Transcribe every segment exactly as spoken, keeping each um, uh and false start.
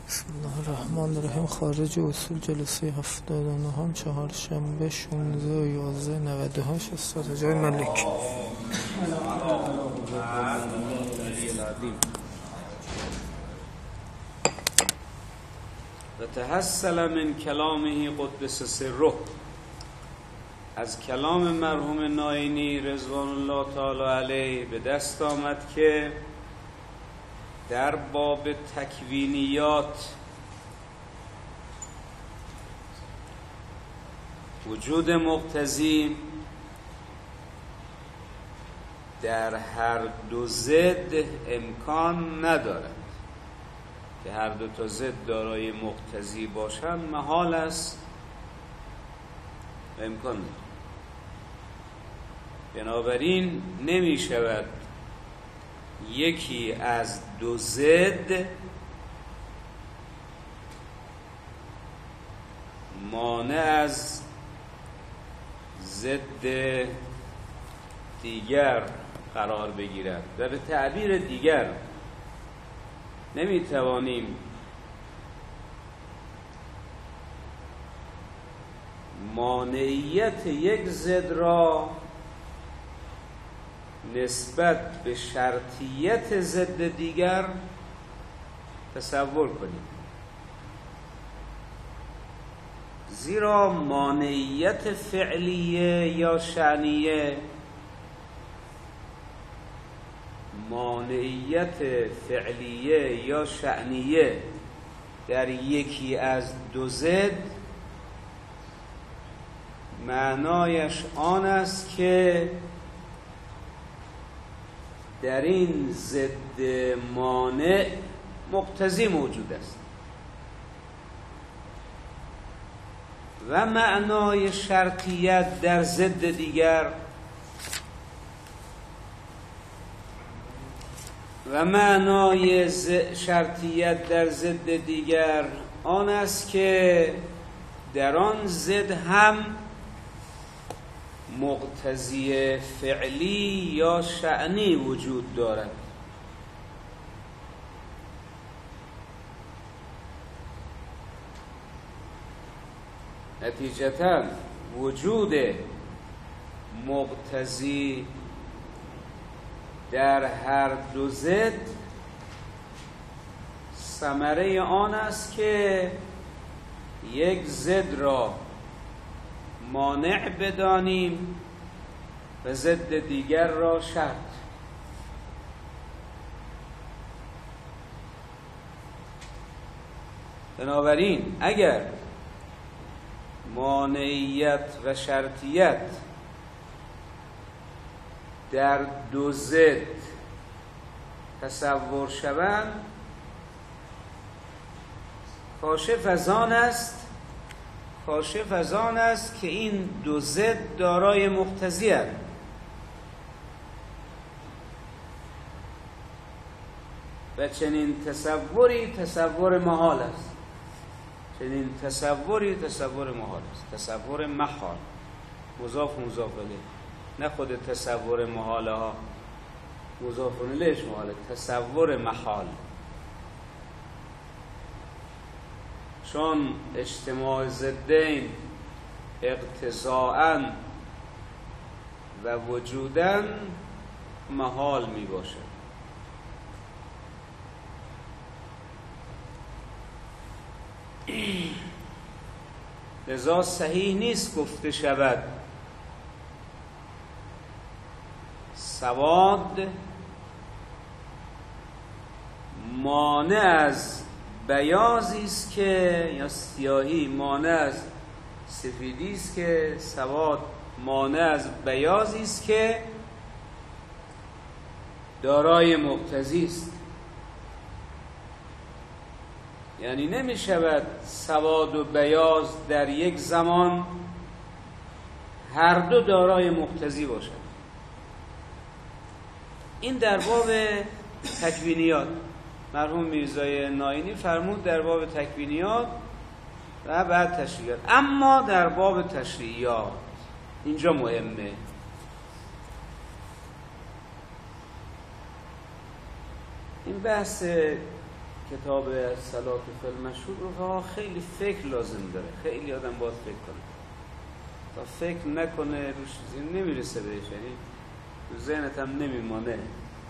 بسم الله الرحمن الرحیم. خارج اصول جلسه هفتاد و نه هم چهار شنبه شانزده و یازده نود و هشت استاد جای ملک. و تحصل من کلامه قدس سره، از کلام مرحوم ناینی رضوان الله تعالی علیه به دست آمد که در باب تکوینیات وجود مقتضی در هر دو ضد امکان ندارد که هر دو تا ضد دارای مقتضی باشند، محال است و امکان ندارد. بنابراین نمی شود یکی از دو ضد مانع از ضد دیگر قرار بگیرد و به تعبیر دیگر نمی توانیم مانعیت یک ضد را نسبت به شرطیت ضد دیگر تصور کنیم، زیرا مانعیت فعلیه یا شأنیه مانعیت فعلیه یا شأنیه در یکی از دو ضد معنایش آن است که در این ضد مانع مقتضی موجود است و معنای شرطیت در ضد دیگر و معنای شرطیت در ضد دیگر آن است که در آن ضد هم مقتضی فعلی یا شأنی وجود دارد. نتیجتاً وجود مقتضی در هر دو ضد ثمره آن است که یک ضد را مانع بدانیم و ضد دیگر را شرط. بنابراین اگر مانعیت و شرطیت در دو ضد تصور شوند، کاشف از آن است کاشف از آن است که این دو ضد دارای مقتضی اند و چنین تصوری تصور محال است. چنین تصوری تصور محال است. تصور محال، مضاف مضاف الیه، نه خود تصور محاله ها مضاف الیهش محاله، تصور محال، چون اجتماع ضدین اقتضاءً و وجوداً محال می باشد. لذا صحیح نیست گفته شود سواد مانع از بیاضی است که یا سیاهی مانع از سفیدی است که سواد مانع از بیاضی است که دارای مقتضی است. یعنی نمی شود سواد و بیاض در یک زمان هر دو دارای مقتضی باشد. این در باب تکوینیات مرحوم میرزای ناینی فرمود در باب تکوینیات و بعد تشریعیات. اما در باب تشریعیات اینجا مهمه. این بحث کتاب صلات فی المشهور رو خیلی فکر لازم داره، خیلی آدم باید فکر کنه، تا فکر نکنه روش نمیرسه بهش، یعنی تو ذهنت هم نمیمانه،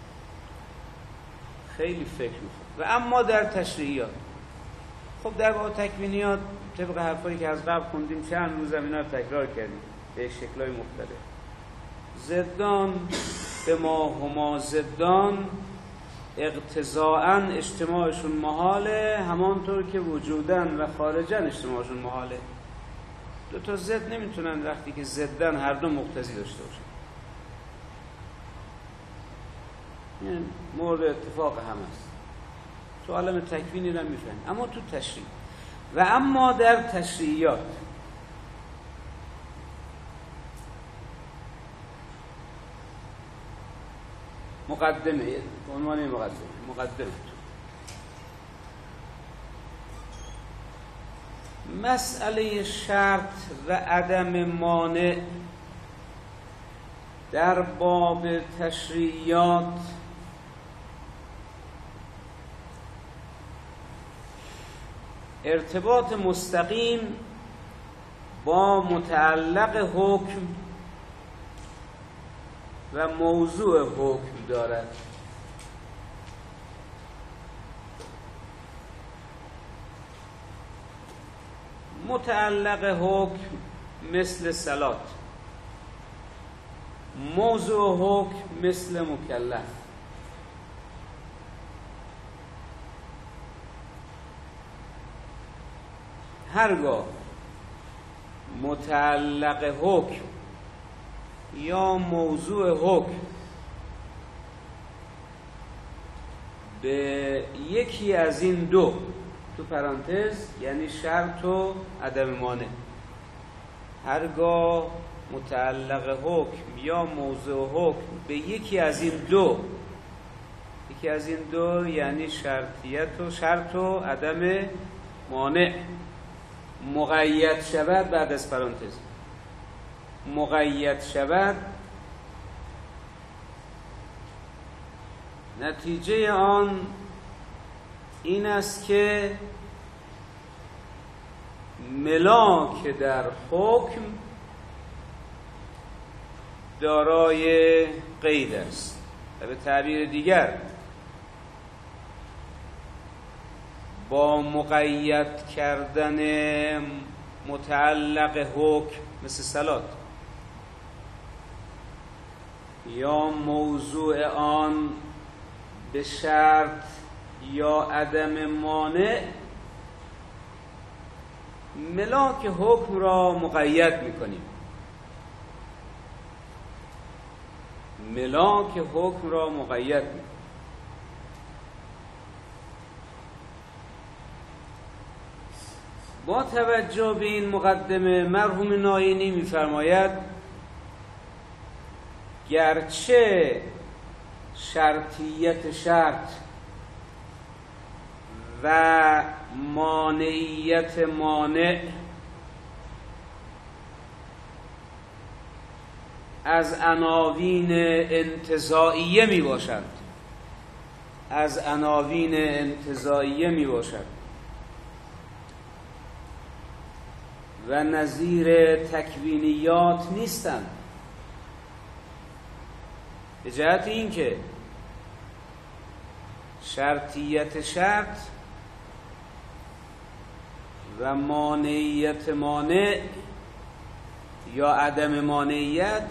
خیلی فکر میخواد. و اما در تشریعیات، خب در باب تکوینیات طبق حرفایی که از قبل خوندیم چند روز اینا رو تکرار کردیم به شکل‌های مختلف. ضدان به ما هما ضدان اقتضاءً اجتماعشون محاله، همانطور که وجودن و خارجن اجتماعشون محاله. دو تا ضد نمیتونن وقتی که ضدن هر دو مقتضی داشته باشن، این مورد اتفاق هم است. تو عالم تکوینی رو میفهمیم، اما تو تشریع و اما در تشریعیات مقدمه، عنوان مقدمه مقدمه مسئله شرط و عدم مانع در باب تشریعیات ارتباط مستقیم با متعلق حکم و موضوع حکم دارد. متعلق حکم مثل صلات، موضوع حکم مثل مکلف. هرگاه متعلق حکم یا موضوع حکم به یکی از این دو، تو پرانتز یعنی شرط و عدم مانع، هرگاه متعلق حکم یا موضوع حکم به یکی از این دو، یکی از این دو یعنی شرطیت و شرط و عدم مانع مقید شود، بعد از پرانتز مقید شود، نتیجه آن این است که ملاک در حکم دارای قید است و به تعبیر دیگر با مقید کردن متعلق حکم مثل صلات یا موضوع آن به شرط یا عدم مانع ملاک حکم را مقید می‌کنیم، ملاک حکم را مقید می‌کنیم. با توجه به این مقدمه مرحوم ناینی می‌فرماید گرچه شرطیت شرط و مانعیت مانع از عناوین انتزاعیه می باشند، از عناوین انتزاعیه می باشند و نظیر تکوینیات نیستند، به جهت این که شرطیت شرط و مانعیت مانع یا عدم مانعیت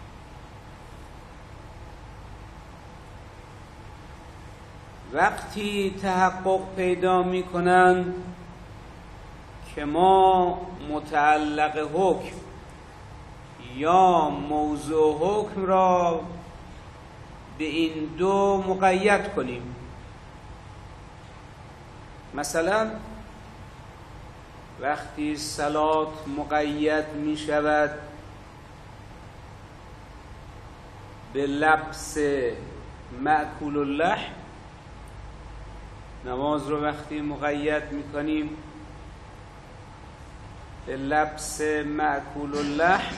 وقتی تحقق پیدا می کنند که ما متعلق حکم یا موضوع حکم را به این دو مقید کنیم. مثلا وقتی صلات مقید می شود به لبس مأکول اللحم، نماز رو وقتی مقید می کنیم به لبس مأکول اللحم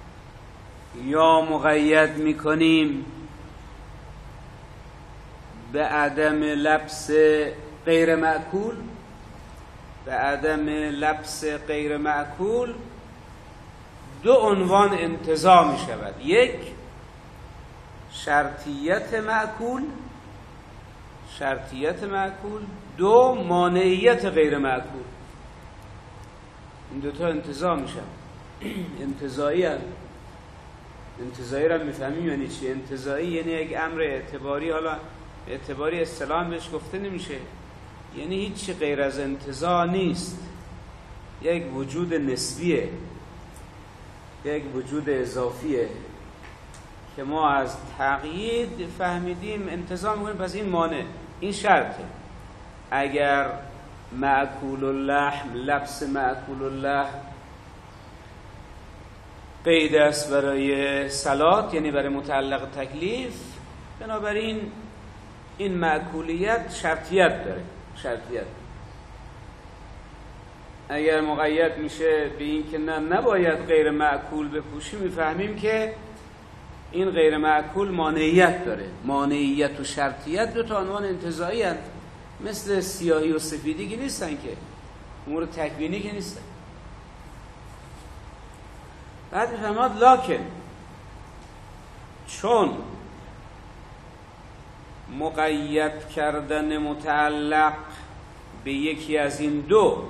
یا مقید می کنیم به عدم لبس غیر معکول، به عدم لبس غیر معکول دو عنوان انتزاع می شود. یک، شرطیت معکول، شرطیت معکول. دو، مانعیت غیر معکول. این دوتا انتزاع می شود. انتزاعی هم انتزاعی را میفهمیم یعنی چی؟ انتزاعی یعنی یک امر اعتباری، حالا اعتباری اصطلاحاً بهش گفته نمیشه، یعنی هیچی غیر از انتزاع نیست، یک وجود نسبیه، یک وجود اضافیه که ما از تقیید فهمیدیم انتزاع میکنیم. پس این مانع، این شرطه. اگر معکول اللحم، لبس معکول اللحم قید است برای صلات، یعنی برای متعلق تکلیف، بنابراین این معکولیت شرطیت داره. شرطیت اگر مقید میشه به این که نه نباید غیر معکول بپوشی، میفهمیم که این غیر معکول مانعیت داره. مانعیت و شرطیت دو تا عنوان انتزاعی هستند، مثل سیاهی و سفیدی که نیستن، که امور تکوینی که نیستن. بعد میفهمد لکن چون مقید کردن متعلق به یکی از این دو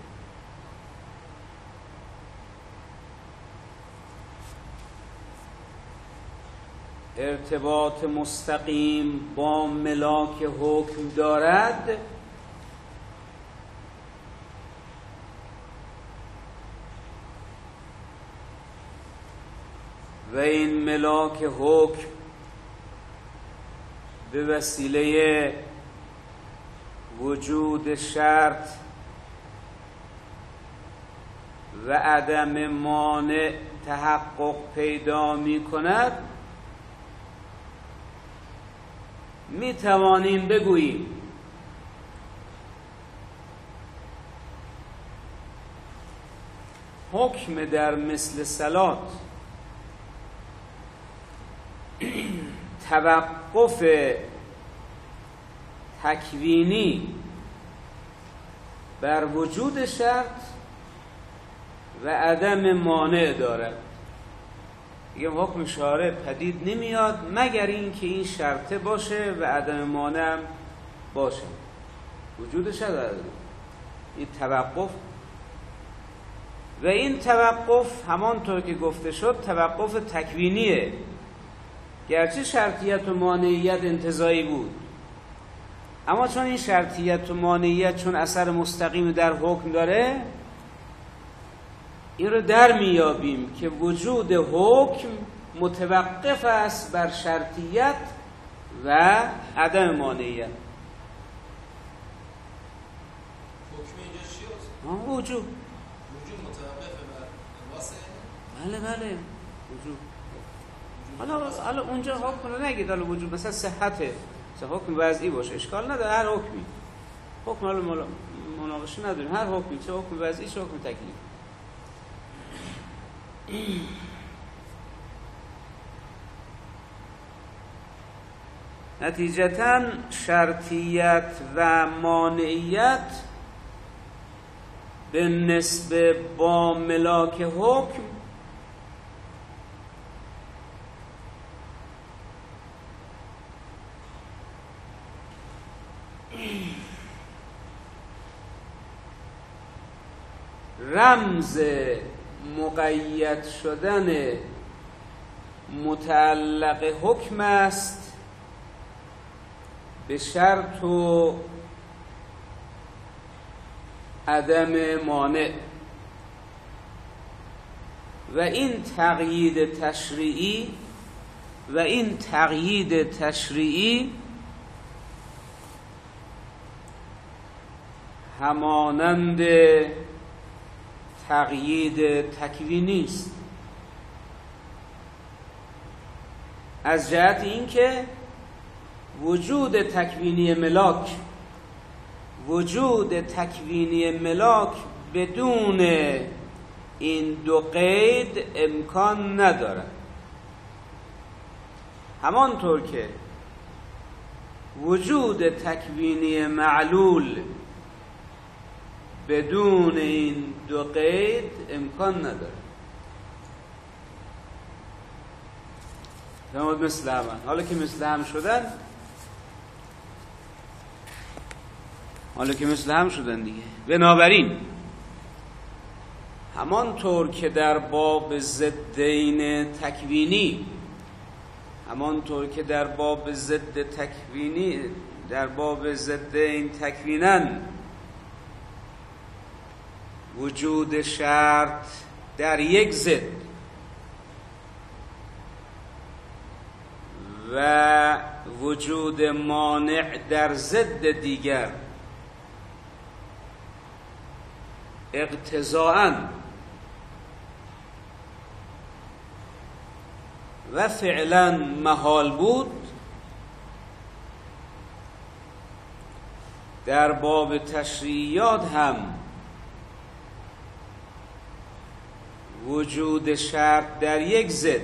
ارتباط مستقیم با ملاک حکم دارد، و این ملاک حکم به وسیله وجود شرط و عدم مانع تحقق پیدا می کند، می توانیم بگوییم حکم در مثل صلات توقف تکوینی بر وجود شرط و عدم مانع دارد. یه حکم شارع پدید نمیاد مگر این که این شرطه باشه و عدم مانع باشه. وجود شرط این توقف، و این توقف همانطور که گفته شد توقف تکوینیه، گرچه شرطیت و مانعیت انتزاعی بود، اما چون این شرطیت و مانعیت چون اثر مستقیم در حکم داره، این رو در میابیم که وجود حکم متوقف است بر شرطیت و عدم مانعیت. حکم اینجا چی هست؟ وجود وجود متوقف بر واسه؟ بله بله وجود. حالا حالا اونجا حکم رو نگید، حالا وجود مثلا صحته، مثلا حکم وضعی باشه اشکال نداره، هر حکمی حکم حالا مناقشه نداریم، هر حکمی چه حکم وضعی چه حکم تکلیف. نتیجتاً شرطیت و مانعیت به نسبت با ملاک حکم رمز مقید شدن متعلق حکم است به شرط و عدم مانع، و این تقیید تشریعی و این تقیید تشریعی همانند تقیید تکوینی است، از جهت اینکه وجود تکوینی ملاک وجود تکوینی ملاک بدون این دو قید امکان ندارد. همانطور که وجود تکوینی معلول بدون این دو قید امکان نداره. فرمود مثل هم. حالا که مثل هم شدن حالا که مثل هم شدن دیگه، بنابراین همانطور که در باب ضدین تکوینی همانطور که در باب ضد تکوینی در باب ضدین تکوینن وجود شرط در یک ضد و وجود مانع در ضد دیگر اقتضاءً و فعلا محال بود، در باب تشریعات هم وجود شرط در یک ضد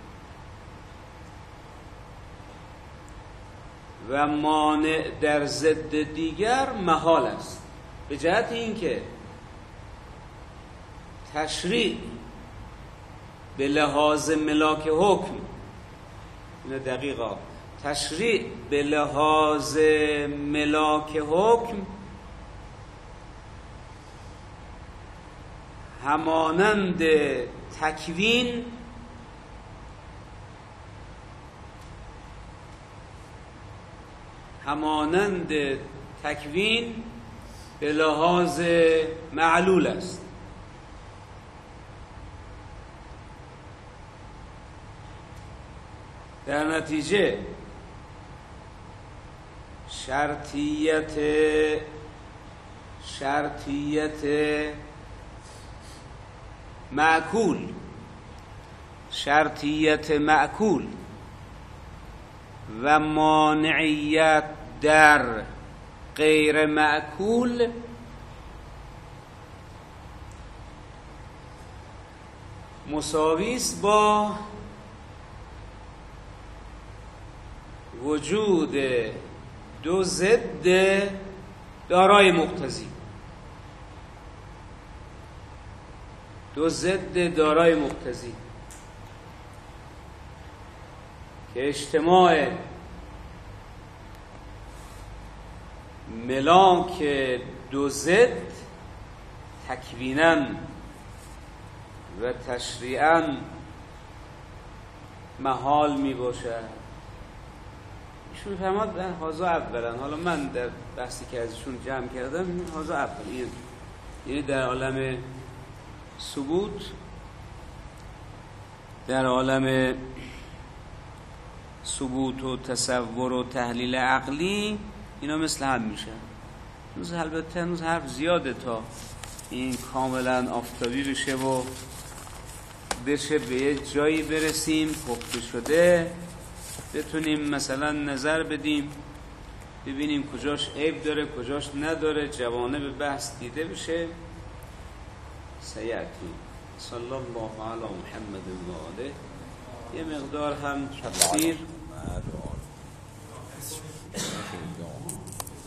و مانع در ضد دیگر محال است، به جهت اینکه تشریع به لحاظ ملاک حکم، اینه دقیقا، تشریع به لحاظ ملاک حکم همانند تکوین همانند تکوین به لحاظ معلول است. در نتیجه شرطیت شرطیت معکول شرطیت معکول و مانعیت در غیر معکول مساوی است با وجود دو ضد دارای مقتضی دو ضد دارای مقتضی که اجتماع ملاک دو ضد تکویناً و تشریعاً محال می باشد. ایشون فرماد هازا اولا، حالا من در بحثی که ازشون جمع کردم هازا اول، یعنی در عالم ثبوت، در عالم ثبوت و تصور و تحلیل عقلی اینا مثل هم میشن. هنوز البته هنوز حرف زیاده تا این کاملا آفتابی بشه و بشه به یه جایی برسیم پخته شده بتونیم مثلا نظر بدیم، ببینیم کجاش عیب داره کجاش نداره، جوانب بحث دیده بشه. سیعتی صلی الله علی محمد و آله. یه مقدار هم تفسیر